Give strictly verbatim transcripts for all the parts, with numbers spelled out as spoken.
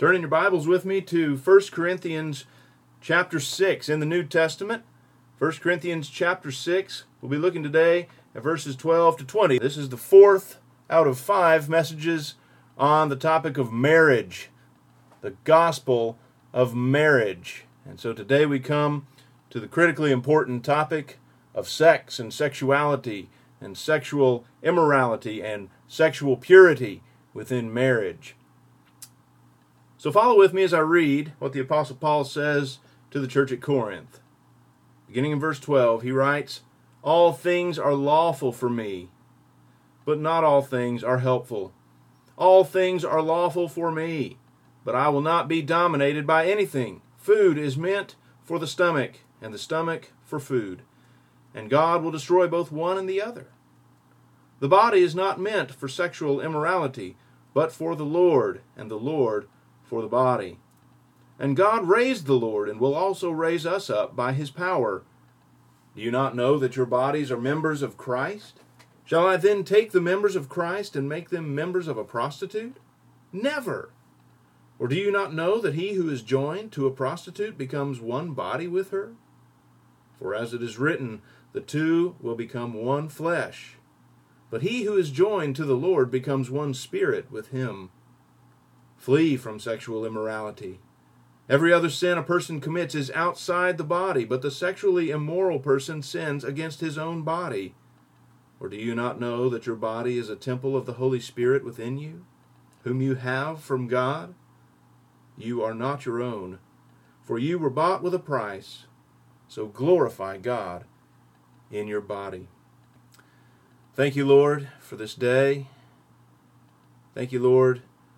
Turn in your Bibles with me to First Corinthians chapter six in the New Testament. First Corinthians chapter six. We'll be looking today at verses twelve to twenty. This is the fourth out of five messages on the topic of marriage, the gospel of marriage. And so today we come to the critically important topic of sex and sexuality and sexual immorality and sexual purity within marriage. So follow with me as I read what the Apostle Paul says to the church at Corinth. Beginning in verse twelve, he writes, "All things are lawful for me, but not all things are helpful. All things are lawful for me, but I will not be dominated by anything. Food is meant for the stomach, and the stomach for food. And God will destroy both one and the other. The body is not meant for sexual immorality, but for the Lord, and the Lord for the body. And God raised the Lord, and will also raise us up by his power. Do you not know that your bodies are members of Christ? Shall I then take the members of Christ and make them members of a prostitute? Never! Or do you not know that he who is joined to a prostitute becomes one body with her? For as it is written, the two will become one flesh. But he who is joined to the Lord becomes one spirit with him. Flee from sexual immorality. Every other sin a person commits is outside the body, but the sexually immoral person sins against his own body. Or do you not know that your body is a temple of the Holy Spirit within you, whom you have from God? You are not your own, for you were bought with a price, so glorify God in your body." Thank you, Lord, for this day. Thank you, Lord,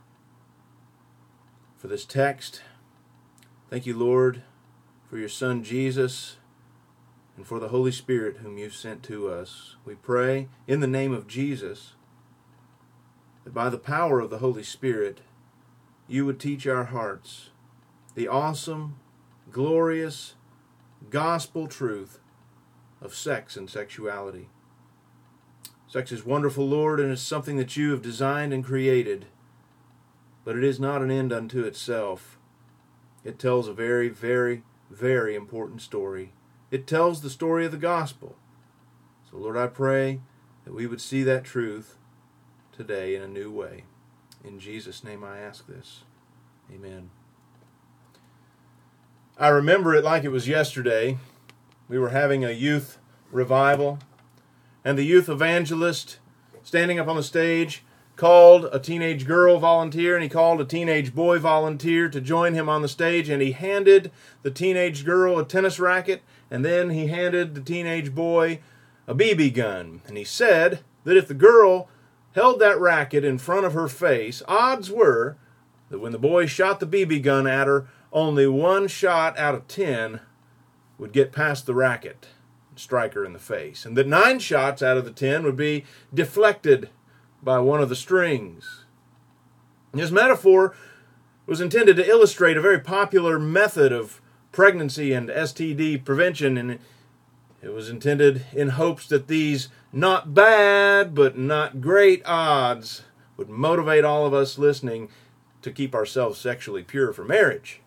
for this text. Thank you, Lord, for your Son Jesus and for the Holy Spirit whom you've sent to us. We pray in the name of Jesus that by the power of the Holy Spirit you would teach our hearts the awesome, glorious, gospel truth of sex and sexuality. Sex is wonderful, Lord, and it's something that you have designed and created. But it is not an end unto itself. It tells a very, very, very important story. It tells the story of the gospel. So, Lord, I pray that we would see that truth today in a new way. In Jesus' name I ask this. Amen. I remember it like it was yesterday. We were having a youth revival, and the youth evangelist standing up on the stage called a teenage girl volunteer and he called a teenage boy volunteer to join him on the stage, and he handed the teenage girl a tennis racket, and then he handed the teenage boy a B B gun. And he said that if the girl held that racket in front of her face, odds were that when the boy shot the B B gun at her, only one shot out of ten would get past the racket and strike her in the face, and that nine shots out of the ten would be deflected by one of the strings. His metaphor was intended to illustrate a very popular method of pregnancy and S T D prevention, and it was intended in hopes that these not bad but not great odds would motivate all of us listening to keep ourselves sexually pure for marriage.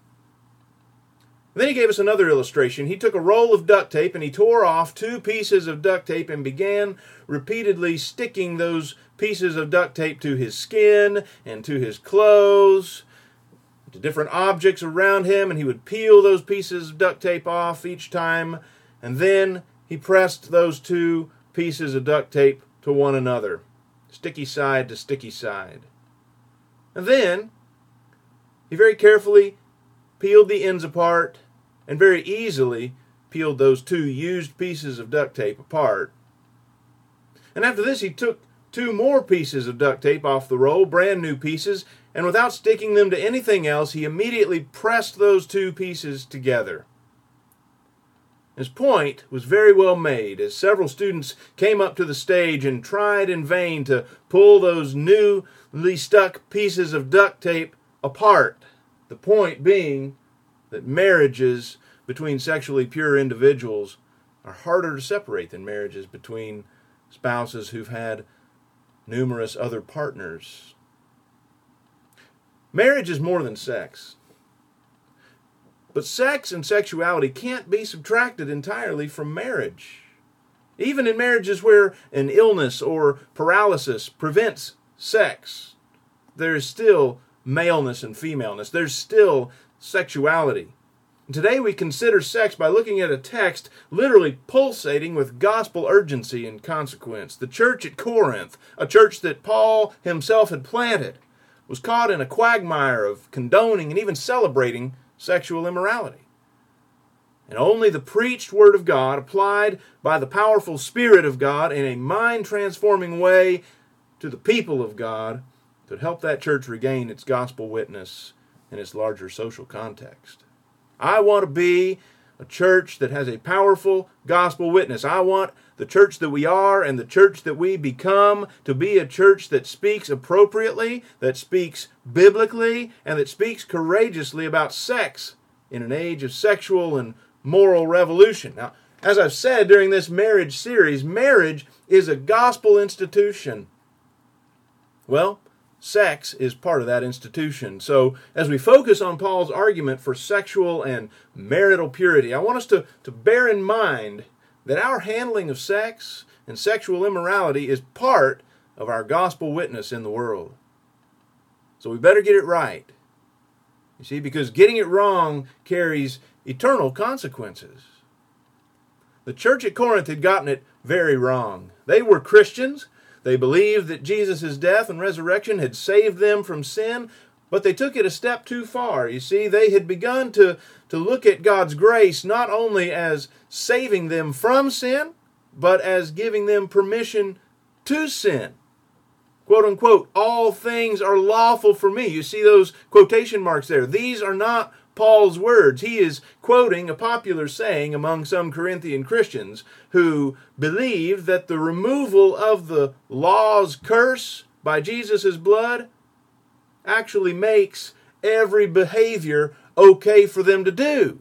And then he gave us another illustration. He took a roll of duct tape and he tore off two pieces of duct tape and began repeatedly sticking those pieces of duct tape to his skin and to his clothes, to different objects around him, and he would peel those pieces of duct tape off each time, and then he pressed those two pieces of duct tape to one another, sticky side to sticky side. And then he very carefully peeled the ends apart and very easily peeled those two used pieces of duct tape apart. And after this, he took two more pieces of duct tape off the roll, brand new pieces, and without sticking them to anything else, he immediately pressed those two pieces together. His point was very well made, as several students came up to the stage and tried in vain to pull those newly stuck pieces of duct tape apart. The point being that marriages between sexually pure individuals are harder to separate than marriages between spouses who've had numerous other partners. Marriage is more than sex. But sex and sexuality can't be subtracted entirely from marriage. Even in marriages where an illness or paralysis prevents sex, there is still maleness and femaleness. There's still sexuality. And today we consider sex by looking at a text literally pulsating with gospel urgency and consequence. The church at Corinth, a church that Paul himself had planted, was caught in a quagmire of condoning and even celebrating sexual immorality. And only the preached Word of God, applied by the powerful Spirit of God in a mind-transforming way to the people of God, could help that church regain its gospel witness in its larger social context. I want to be a church that has a powerful gospel witness. I want the church that we are and the church that we become to be a church that speaks appropriately, that speaks biblically, and that speaks courageously about sex in an age of sexual and moral revolution. Now, as I've said during this marriage series, marriage is a gospel institution. Well, sex is part of that institution. So as we focus on Paul's argument for sexual and marital purity, I want us to, to bear in mind that our handling of sex and sexual immorality is part of our gospel witness in the world. So we better get it right. You see, because getting it wrong carries eternal consequences. The church at Corinth had gotten it very wrong. They were Christians. They believed that Jesus' death and resurrection had saved them from sin, but they took it a step too far. You see, they had begun to, to look at God's grace not only as saving them from sin, but as giving them permission to sin. Quote unquote, all things are lawful for me. You see those quotation marks there. These are not Paul's words. He is quoting a popular saying among some Corinthian Christians who believed that the removal of the law's curse by Jesus' blood actually makes every behavior okay for them to do.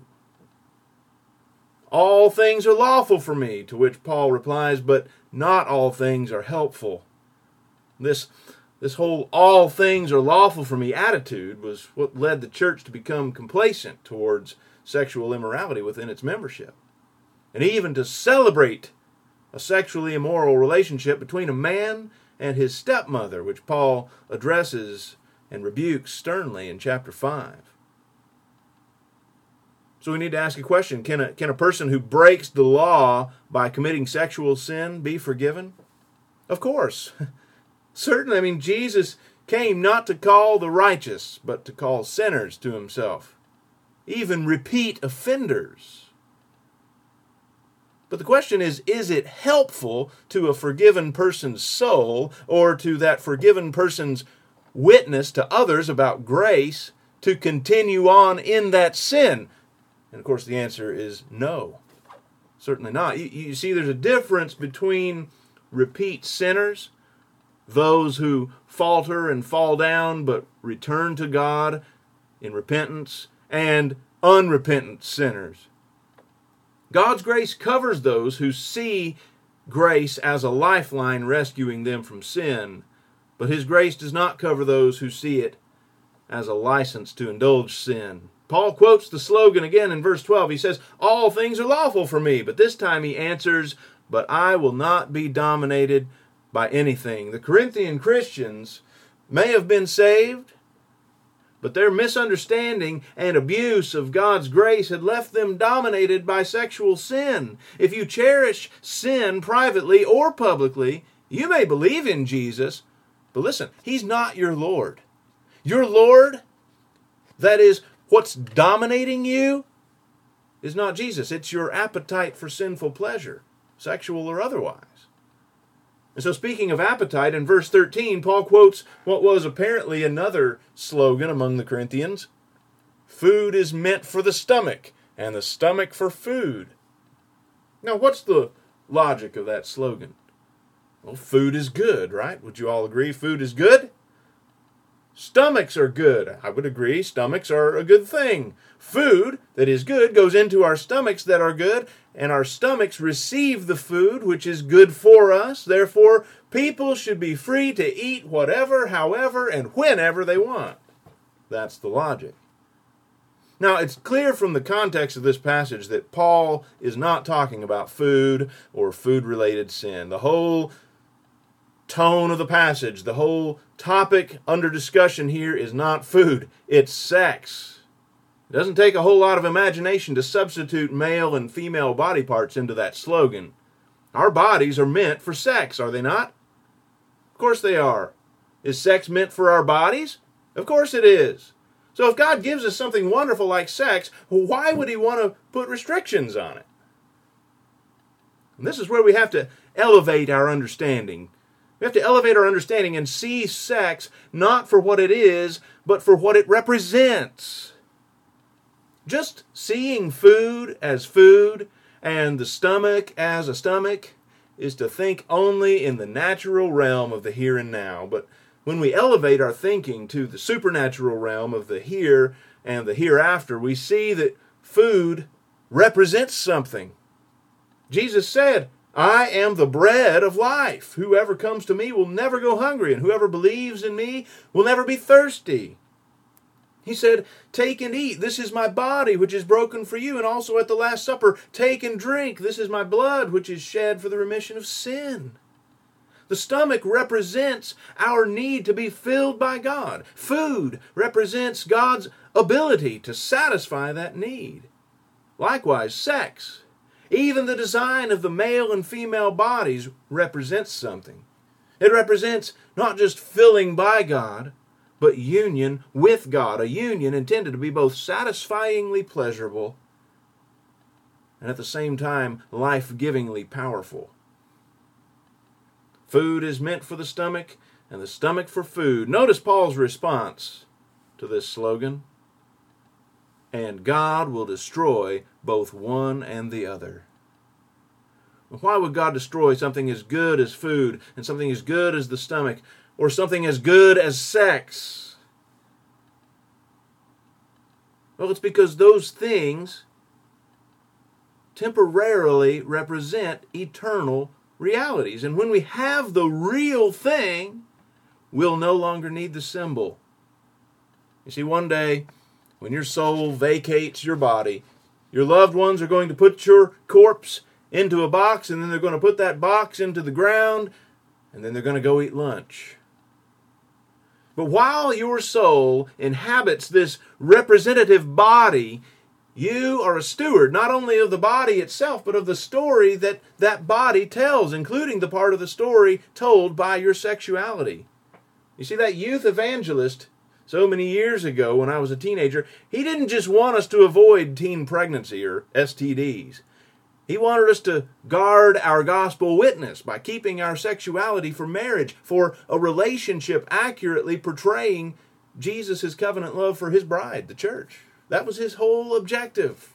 All things are lawful for me, to which Paul replies, but not all things are helpful. This This whole all things are lawful for me attitude was what led the church to become complacent towards sexual immorality within its membership. And even to celebrate a sexually immoral relationship between a man and his stepmother, which Paul addresses and rebukes sternly in chapter five. So we need to ask a question. Can a, can a person who breaks the law by committing sexual sin be forgiven? Of course. Certainly, I mean, Jesus came not to call the righteous, but to call sinners to himself, even repeat offenders. But the question is, is it helpful to a forgiven person's soul or to that forgiven person's witness to others about grace to continue on in that sin? And of course, the answer is no, certainly not. You, you see, there's a difference between repeat sinners, those who falter and fall down but return to God in repentance, and unrepentant sinners. God's grace covers those who see grace as a lifeline rescuing them from sin, but His grace does not cover those who see it as a license to indulge sin. Paul quotes the slogan again in verse twelve. He says, all things are lawful for me, but this time he answers, but I will not be dominated by anything. The Corinthian Christians may have been saved, but their misunderstanding and abuse of God's grace had left them dominated by sexual sin. If you cherish sin privately or publicly, you may believe in Jesus, but listen, He's not your Lord. Your Lord, that is, what's dominating you, is not Jesus. It's your appetite for sinful pleasure, sexual or otherwise. And so speaking of appetite, in verse thirteen, Paul quotes what was apparently another slogan among the Corinthians. Food is meant for the stomach, and the stomach for food. Now, what's the logic of that slogan? Well, food is good, right? Would you all agree food is good? Stomachs are good. I would agree. Stomachs are a good thing. Food that is good goes into our stomachs that are good, and our stomachs receive the food which is good for us. Therefore, people should be free to eat whatever, however, and whenever they want. That's the logic. Now, it's clear from the context of this passage that Paul is not talking about food or food-related sin. The whole tone of the passage, the whole topic under discussion here is not food, it's sex. It doesn't take a whole lot of imagination to substitute male and female body parts into that slogan. Our bodies are meant for sex, are they not? Of course they are. Is sex meant for our bodies? Of course it is. So if God gives us something wonderful like sex, why would He want to put restrictions on it? And this is where we have to elevate our understanding. We have to elevate our understanding and see sex not for what it is, but for what it represents. Just seeing food as food and the stomach as a stomach is to think only in the natural realm of the here and now. But when we elevate our thinking to the supernatural realm of the here and the hereafter, we see that food represents something. Jesus said, I am the bread of life. Whoever comes to me will never go hungry, and whoever believes in me will never be thirsty. He said, take and eat. This is my body, which is broken for you. And also at the Last Supper, take and drink. This is my blood, which is shed for the remission of sin. The stomach represents our need to be filled by God. Food represents God's ability to satisfy that need. Likewise, sex, even the design of the male and female bodies, represents something. It represents not just filling by God, but union with God, a union intended to be both satisfyingly pleasurable and at the same time life-givingly powerful. Food is meant for the stomach, and the stomach for food. Notice Paul's response to this slogan. And God will destroy both one and the other. Why would God destroy something as good as food, and something as good as the stomach, or something as good as sex? Well, it's because those things temporarily represent eternal realities. And when we have the real thing, we'll no longer need the symbol. You see, one day, when your soul vacates your body, your loved ones are going to put your corpse into a box, and then they're going to put that box into the ground, and then they're going to go eat lunch. But while your soul inhabits this representative body, you are a steward not only of the body itself, but of the story that that body tells, including the part of the story told by your sexuality. You see, that youth evangelist so many years ago when I was a teenager, he didn't just want us to avoid teen pregnancy or S T Ds. He wanted us to guard our gospel witness by keeping our sexuality for marriage, for a relationship accurately portraying Jesus' covenant love for His bride, the church. That was his whole objective.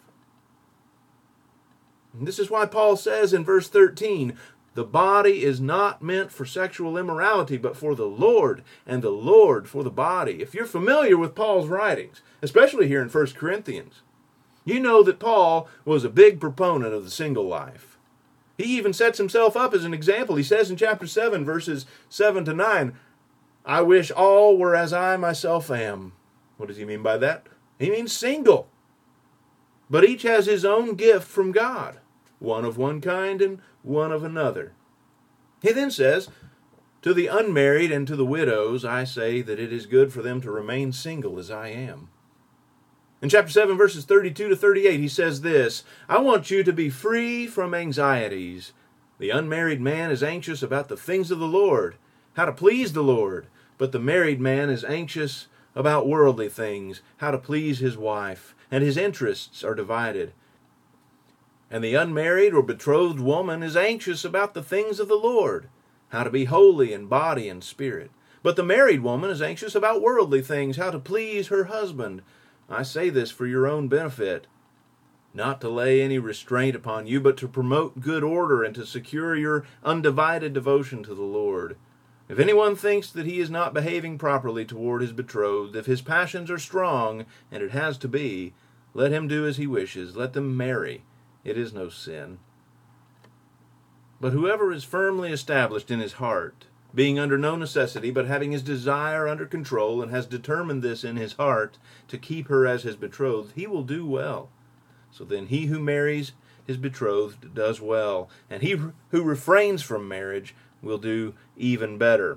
And this is why Paul says in verse thirteen, the body is not meant for sexual immorality, but for the Lord, and the Lord for the body. If you're familiar with Paul's writings, especially here in First Corinthians, you know that Paul was a big proponent of the single life. He even sets himself up as an example. He says in chapter seven, verses seven to nine, I wish all were as I myself am. What does he mean by that? He means single. But each has his own gift from God, one of one kind and one of another. He then says, to the unmarried and to the widows, I say that it is good for them to remain single as I am. In chapter seven, verses thirty-two to thirty-eight, he says this, I want you to be free from anxieties. The unmarried man is anxious about the things of the Lord, how to please the Lord, but the married man is anxious about worldly things, how to please his wife, and his interests are divided. And the unmarried or betrothed woman is anxious about the things of the Lord, how to be holy in body and spirit. But the married woman is anxious about worldly things, how to please her husband. I say this for your own benefit, not to lay any restraint upon you, but to promote good order and to secure your undivided devotion to the Lord. If anyone thinks that he is not behaving properly toward his betrothed, if his passions are strong, and it has to be, let him do as he wishes. Let them marry. It is no sin. But whoever is firmly established in his heart being under no necessity, but having his desire under control, and has determined this in his heart to keep her as his betrothed, he will do well. So then he who marries his betrothed does well, and he who refrains from marriage will do even better.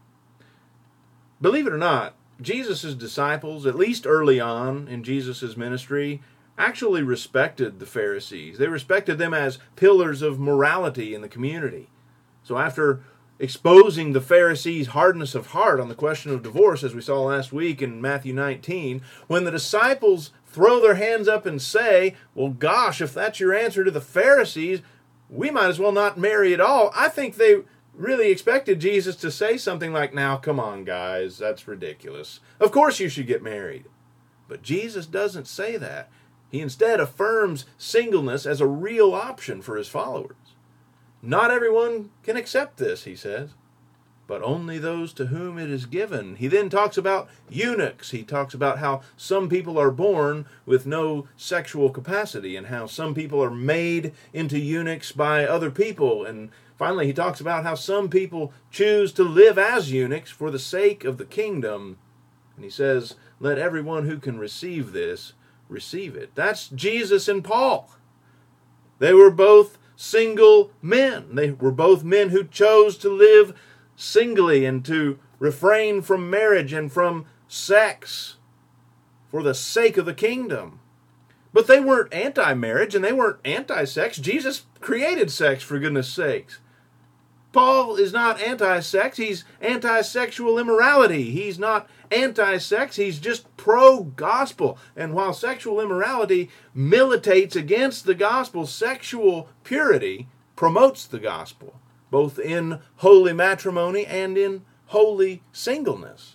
Believe it or not, Jesus' disciples, at least early on in Jesus' ministry, actually respected the Pharisees. They respected them as pillars of morality in the community. So after exposing the Pharisees' hardness of heart on the question of divorce, as we saw last week in Matthew nineteen, when the disciples throw their hands up and say, well, gosh, if that's your answer to the Pharisees, we might as well not marry at all, I think they really expected Jesus to say something like, now, come on, guys, that's ridiculous. Of course you should get married. But Jesus doesn't say that. He instead affirms singleness as a real option for his followers. Not everyone can accept this, he says, but only those to whom it is given. He then talks about eunuchs. He talks about how some people are born with no sexual capacity and how some people are made into eunuchs by other people. And finally, he talks about how some people choose to live as eunuchs for the sake of the kingdom. And he says, let everyone who can receive this receive it. That's Jesus and Paul. They were both single men. They were both men who chose to live singly and to refrain from marriage and from sex for the sake of the kingdom. But they weren't anti-marriage and they weren't anti-sex. Jesus created sex, for goodness sakes. Paul is not anti-sex. He's anti-sexual immorality. He's not anti-sex. He's just pro-gospel. And while sexual immorality militates against the gospel, sexual purity promotes the gospel, both in holy matrimony and in holy singleness.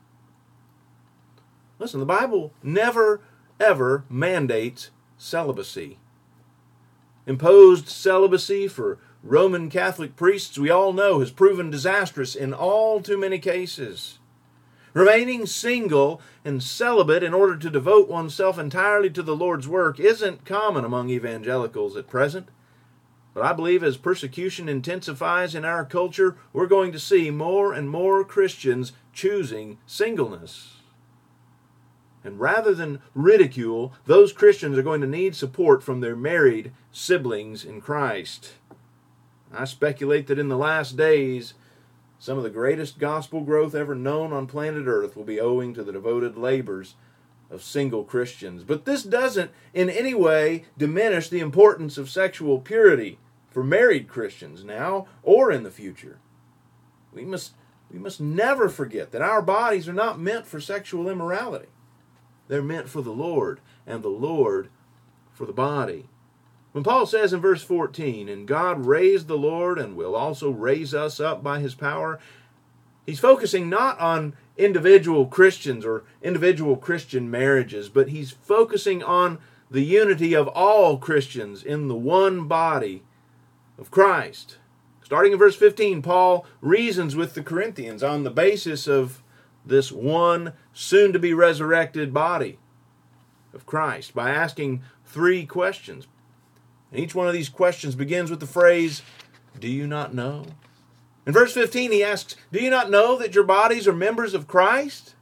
Listen, the Bible never, ever mandates celibacy. Imposed celibacy for Roman Catholic priests, we all know, has proven disastrous in all too many cases. Remaining single and celibate in order to devote oneself entirely to the Lord's work isn't common among evangelicals at present. But I believe as persecution intensifies in our culture, we're going to see more and more Christians choosing singleness. And rather than ridicule, those Christians are going to need support from their married siblings in Christ. I speculate that in the last days, some of the greatest gospel growth ever known on planet Earth will be owing to the devoted labors of single Christians. But this doesn't in any way diminish the importance of sexual purity for married Christians now or in the future. We must, we must never forget that our bodies are not meant for sexual immorality. They're meant for the Lord, and the Lord for the body. When Paul says in verse fourteen, and God raised the Lord and will also raise us up by his power, he's focusing not on individual Christians or individual Christian marriages, but he's focusing on the unity of all Christians in the one body of Christ. Starting in verse fifteen, Paul reasons with the Corinthians on the basis of this one soon-to-be resurrected body of Christ by asking three questions. And each one of these questions begins with the phrase, do you not know? In verse fifteen, he asks, do you not know that your bodies are members of Christ?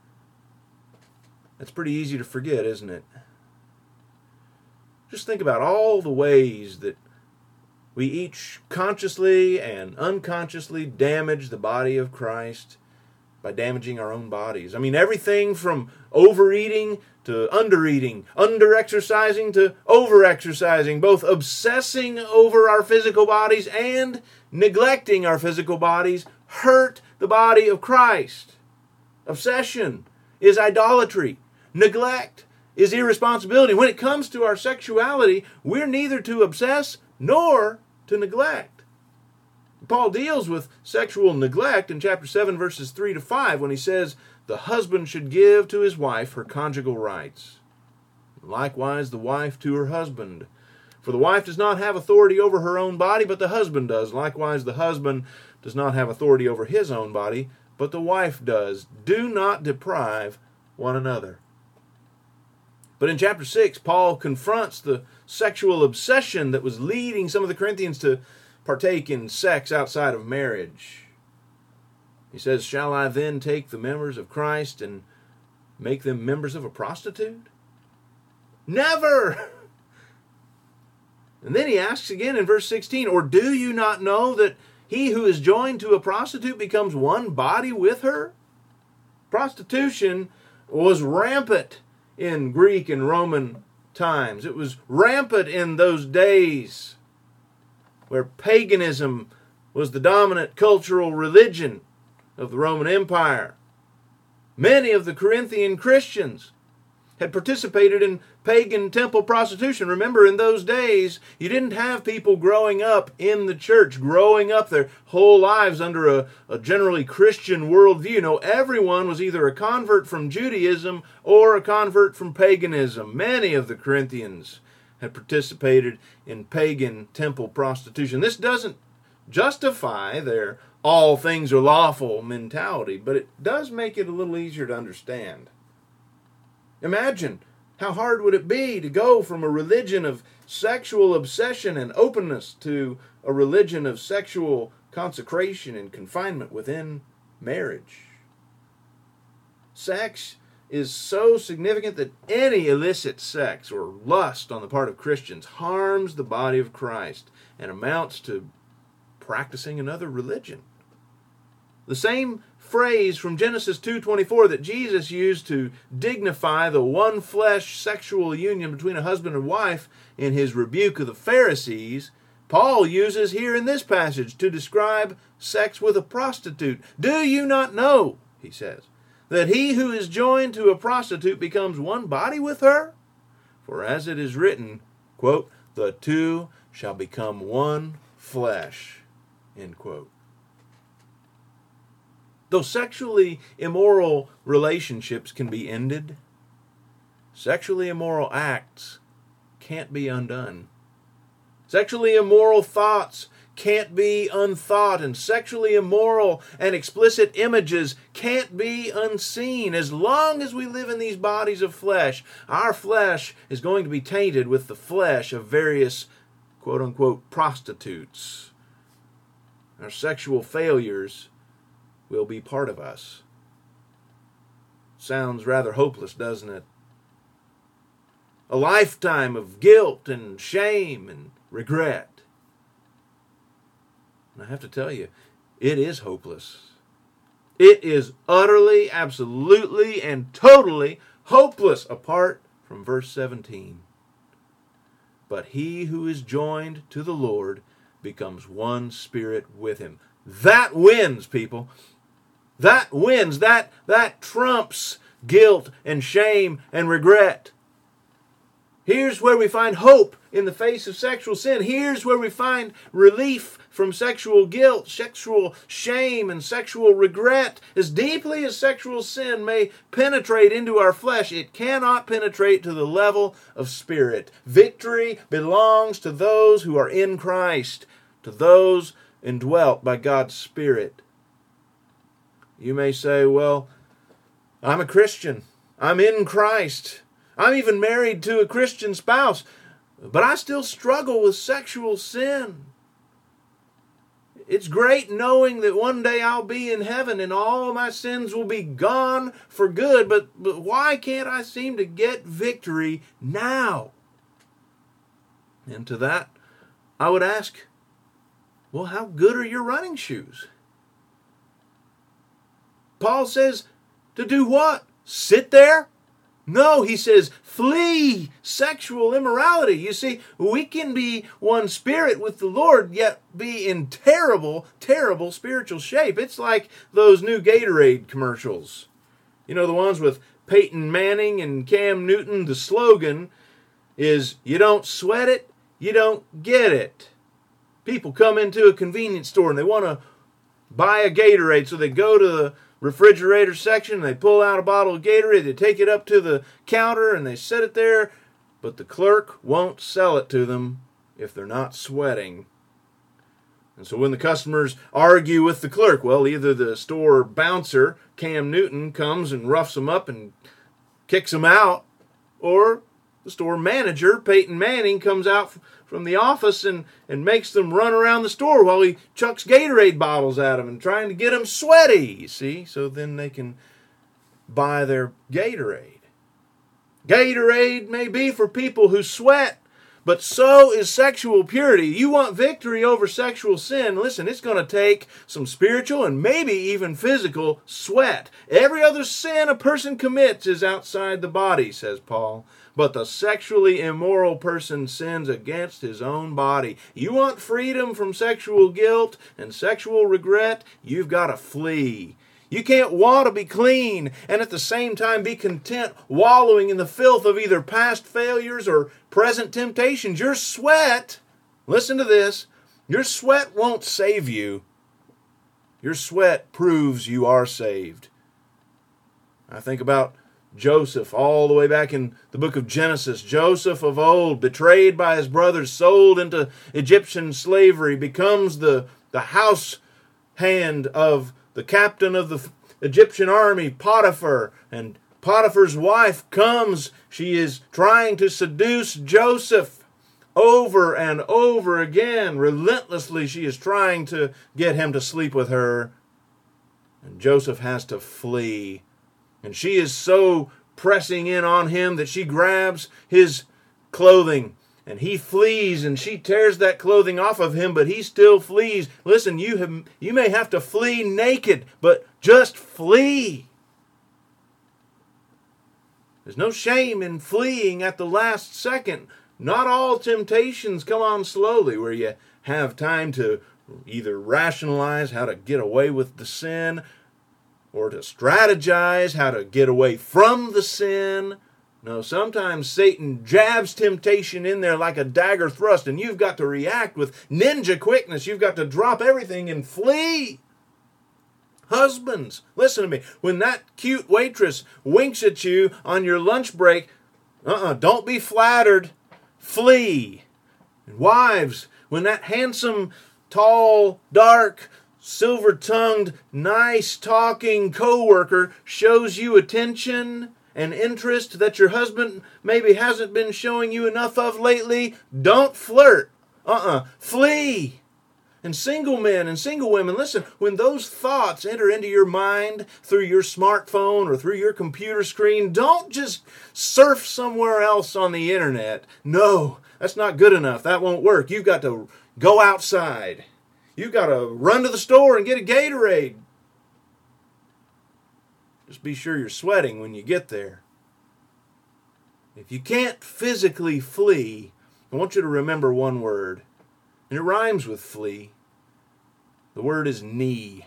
That's pretty easy to forget, isn't it? Just think about all the ways that we each consciously and unconsciously damage the body of Christ by damaging our own bodies. I mean, everything from overeating to undereating, under-exercising to over-exercising, both obsessing over our physical bodies and neglecting our physical bodies hurt the body of Christ. Obsession is idolatry. Neglect is irresponsibility. When it comes to our sexuality, we're neither to obsess nor to neglect. Paul deals with sexual neglect in chapter seven, verses three to five, when he says, the husband should give to his wife her conjugal rights. Likewise, the wife to her husband. For the wife does not have authority over her own body, but the husband does. Likewise, the husband does not have authority over his own body, but the wife does. Do not deprive one another. But in chapter six, Paul confronts the sexual obsession that was leading some of the Corinthians to partake in sex outside of marriage. He says, shall I then take the members of Christ and make them members of a prostitute? Never! And then he asks again in verse sixteen, or do you not know that he who is joined to a prostitute becomes one body with her? Prostitution was rampant in Greek and Roman times. It was rampant in those days where paganism was the dominant cultural religion of the Roman Empire. Many of the Corinthian Christians had participated in pagan temple prostitution. Remember, in those days, you didn't have people growing up in the church, growing up their whole lives under a, a generally Christian worldview. No, everyone was either a convert from Judaism or a convert from paganism. Many of the Corinthians had participated in pagan temple prostitution. This doesn't justify their all things are lawful mentality, but it does make it a little easier to understand. Imagine how hard would it be to go from a religion of sexual obsession and openness to a religion of sexual consecration and confinement within marriage. Sex is so significant that any illicit sex or lust on the part of Christians harms the body of Christ and amounts to practicing another religion. The same phrase from Genesis two twenty-four that Jesus used to dignify the one flesh sexual union between a husband and wife in his rebuke of the Pharisees, Paul uses here in this passage to describe sex with a prostitute. Do you not know, he says, that he who is joined to a prostitute becomes one body with her? For as it is written, quote, the two shall become one flesh, end quote. Though sexually immoral relationships can be ended, sexually immoral acts can't be undone. Sexually immoral thoughts can't be unthought, and sexually immoral and explicit images can't be unseen. As long as we live in these bodies of flesh, our flesh is going to be tainted with the flesh of various quote-unquote prostitutes. Our sexual failures will be part of us. Sounds rather hopeless, doesn't it? A lifetime of guilt and shame and regret. And I have to tell you, it is hopeless. It is utterly, absolutely, and totally hopeless apart from verse seventeen. But he who is joined to the Lord becomes one spirit with him. That wins, people. That wins. That, that trumps guilt and shame and regret. Here's where we find hope in the face of sexual sin. Here's where we find relief from sexual guilt, sexual shame, and sexual regret. As deeply as sexual sin may penetrate into our flesh, it cannot penetrate to the level of spirit. Victory belongs to those who are in Christ, to those indwelt by God's Spirit. You may say, well, I'm a Christian. I'm in Christ. I'm even married to a Christian spouse, but I still struggle with sexual sin. It's great knowing that one day I'll be in heaven and all my sins will be gone for good, but, but why can't I seem to get victory now? And to that, I would ask, well, how good are your running shoes? Paul says, to do what? Sit there? No, he says, flee sexual immorality. You see, we can be one spirit with the Lord, yet be in terrible, terrible spiritual shape. It's like those new Gatorade commercials. You know, the ones with Peyton Manning and Cam Newton. The slogan is, you don't sweat it, you don't get it. People come into a convenience store and they want to buy a Gatorade, so they go to the refrigerator section, they pull out a bottle of Gatorade, they take it up to the counter and they set it there, but the clerk won't sell it to them if they're not sweating. And so when the customers argue with the clerk, well, either the store bouncer, Cam Newton, comes and roughs them up and kicks them out, or the store manager, Peyton Manning, comes out from the office and, and makes them run around the store while he chucks Gatorade bottles at them and trying to get them sweaty, you see, so then they can buy their Gatorade. Gatorade may be for people who sweat, but so is sexual purity. You want victory over sexual sin, listen, it's going to take some spiritual and maybe even physical sweat. Every other sin a person commits is outside the body, says Paul. But the sexually immoral person sins against his own body. You want freedom from sexual guilt and sexual regret? You've got to flee. You can't want to be clean and at the same time be content wallowing in the filth of either past failures or present temptations. Your sweat, listen to this, your sweat won't save you. Your sweat proves you are saved. I think about Joseph, all the way back in the book of Genesis. Joseph of old, betrayed by his brothers, sold into Egyptian slavery, becomes the, the house hand of the captain of the Egyptian army, Potiphar. And Potiphar's wife comes. She is trying to seduce Joseph over and over again. Relentlessly, she is trying to get him to sleep with her. And Joseph has to flee. And she is so pressing in on him that she grabs his clothing. And he flees, and she tears that clothing off of him, but he still flees. Listen, you have, you may have to flee naked, but just flee. There's no shame in fleeing at the last second. Not all temptations come on slowly, where you have time to either rationalize how to get away with the sin, or to strategize how to get away from the sin. No, sometimes Satan jabs temptation in there like a dagger thrust, and you've got to react with ninja quickness. You've got to drop everything and flee. Husbands, listen to me. When that cute waitress winks at you on your lunch break, uh-uh, don't be flattered. Flee. And wives, when that handsome, tall, dark, silver-tongued, nice-talking co-worker shows you attention and interest that your husband maybe hasn't been showing you enough of lately, don't flirt. Uh-uh. Flee. And single men and single women, listen, when those thoughts enter into your mind through your smartphone or through your computer screen, don't just surf somewhere else on the internet. No, that's not good enough. That won't work. You've got to go outside. You've got to run to the store and get a Gatorade. Just be sure you're sweating when you get there. If you can't physically flee, I want you to remember one word. And it rhymes with flee. The word is knee.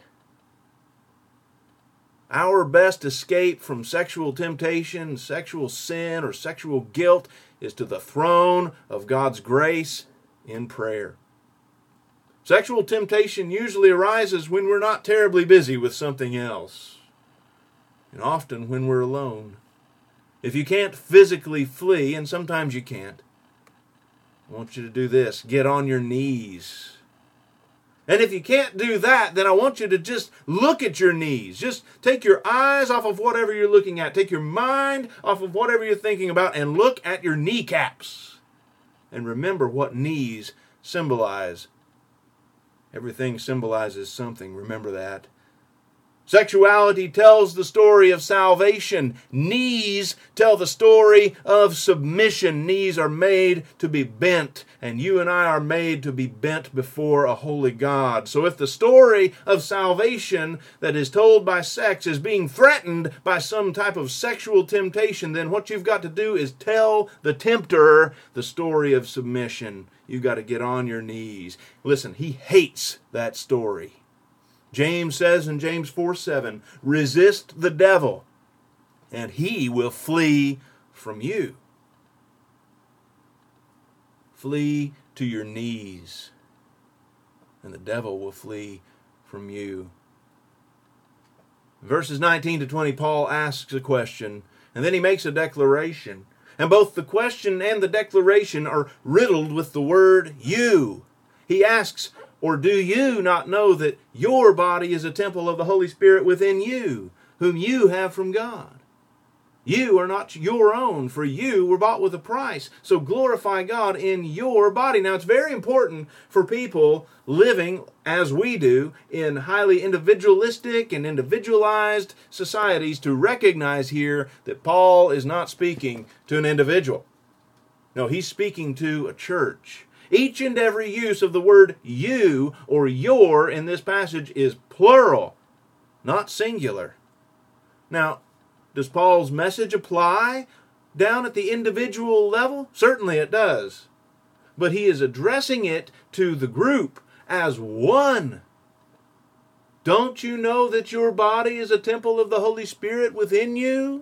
Our best escape from sexual temptation, sexual sin, or sexual guilt is to the throne of God's grace in prayer. Sexual temptation usually arises when we're not terribly busy with something else, and often when we're alone. If you can't physically flee, and sometimes you can't, I want you to do this. Get on your knees. And if you can't do that, then I want you to just look at your knees. Just take your eyes off of whatever you're looking at. Take your mind off of whatever you're thinking about and look at your kneecaps. And remember what knees symbolize. Everything symbolizes something. Remember that. Sexuality tells the story of salvation. Knees tell the story of submission. Knees are made to be bent, and you and I are made to be bent before a holy God. So if the story of salvation that is told by sex is being threatened by some type of sexual temptation, then what you've got to do is tell the tempter the story of submission. You've got to get on your knees. Listen, he hates that story. James says in James four seven, resist the devil, and he will flee from you. Flee to your knees, and the devil will flee from you. Verses nineteen to twenty, Paul asks a question, and then he makes a declaration. And both the question and the declaration are riddled with the word you. He asks, or do you not know that your body is a temple of the Holy Spirit within you, whom you have from God? You are not your own, for you were bought with a price. So glorify God in your body. Now, it's very important for people living as we do in highly individualistic and individualized societies to recognize here that Paul is not speaking to an individual. No, he's speaking to a church. Each and every use of the word you or your in this passage is plural, not singular. Now, does Paul's message apply down at the individual level? Certainly it does. But he is addressing it to the group as one. Don't you know that your body is a temple of the Holy Spirit within you?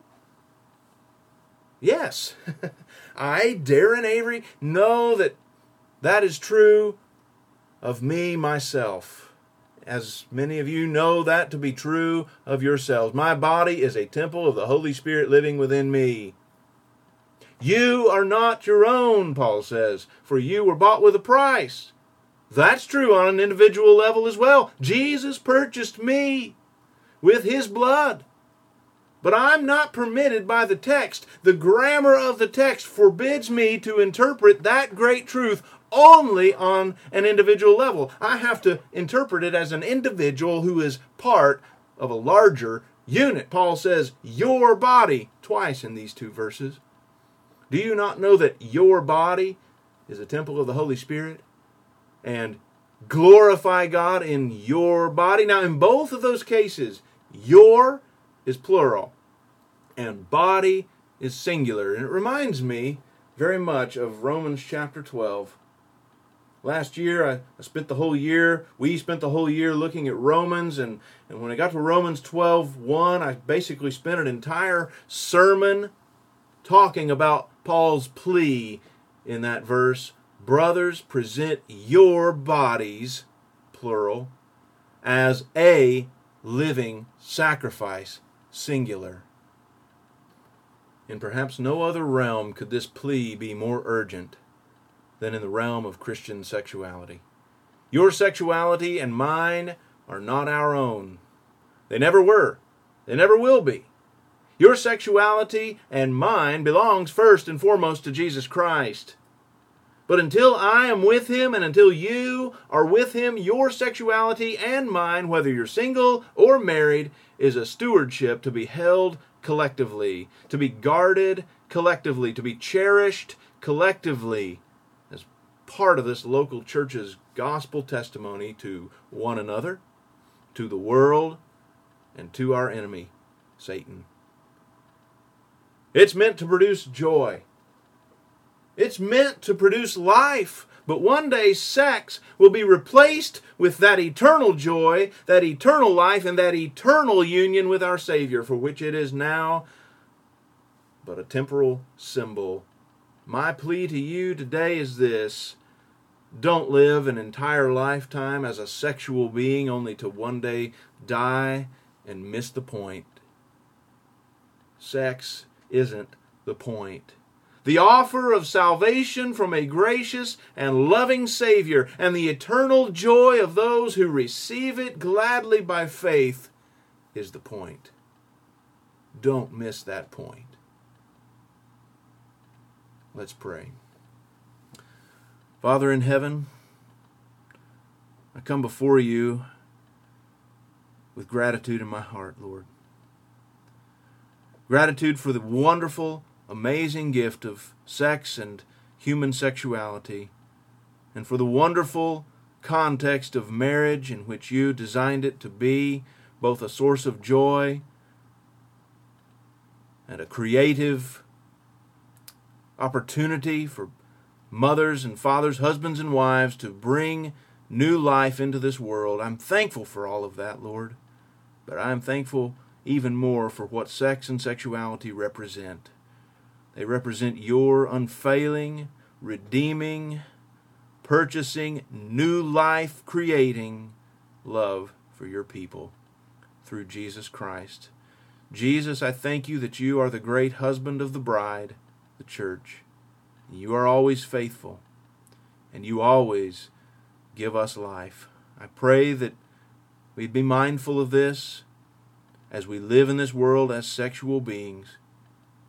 Yes. I, Darren Avery, know that that is true of me, myself. As many of you know that to be true of yourselves. My body is a temple of the Holy Spirit living within me. You are not your own, Paul says, for you were bought with a price. That's true on an individual level as well. Jesus purchased me with his blood. But I'm not permitted by the text. The grammar of the text forbids me to interpret that great truth only on an individual level. I have to interpret it as an individual who is part of a larger unit. Paul says, your body, twice in these two verses. Do you not know that your body is a temple of the Holy Spirit? And glorify God in your body. Now, in both of those cases, your is plural and body is singular. And it reminds me very much of Romans chapter twelve. Last year, I, I spent the whole year, we spent the whole year looking at Romans, and, and when I got to Romans twelve one, I basically spent an entire sermon talking about Paul's plea in that verse. Brothers, present your bodies, plural, as a living sacrifice, singular. In perhaps no other realm could this plea be more urgent than in the realm of Christian sexuality. Your sexuality and mine are not our own. They never were. They never will be. Your sexuality and mine belongs first and foremost to Jesus Christ. But until I am with him and until you are with him, your sexuality and mine, whether you're single or married, is a stewardship to be held collectively, to be guarded collectively, to be cherished collectively as part of this local church's gospel testimony to one another, to the world, and to our enemy, Satan. It's meant to produce joy. It's meant to produce life. But one day sex will be replaced with that eternal joy, that eternal life, and that eternal union with our Savior, for which it is now but a temporal symbol. My plea to you today is this: don't live an entire lifetime as a sexual being only to one day die and miss the point. Sex isn't the point. The offer of salvation from a gracious and loving Savior and the eternal joy of those who receive it gladly by faith is the point. Don't miss that point. Let's pray. Father in heaven, I come before you with gratitude in my heart, Lord. Gratitude for the wonderful, amazing gift of sex and human sexuality, and for the wonderful context of marriage in which you designed it to be both a source of joy and a creative opportunity for mothers and fathers, husbands and wives to bring new life into this world. I'm thankful for all of that, Lord, but I'm thankful even more for what sex and sexuality represent. They represent your unfailing, redeeming, purchasing, new life creating love for your people through Jesus Christ. Jesus, I thank you that you are the great husband of the bride, the church. You are always faithful, and you always give us life. I pray that we'd be mindful of this as we live in this world as sexual beings,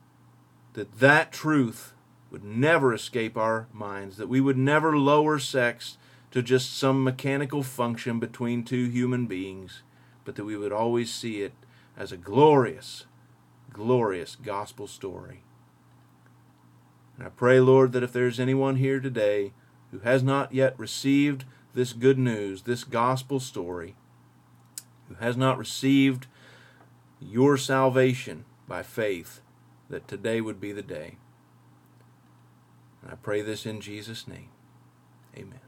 that that truth would never escape our minds, that we would never lower sex to just some mechanical function between two human beings, but that we would always see it as a glorious, glorious gospel story. And I pray, Lord, that if there's anyone here today who has not yet received this good news, this gospel story, who has not received your salvation by faith, that today would be the day. And I pray this in Jesus' name. Amen.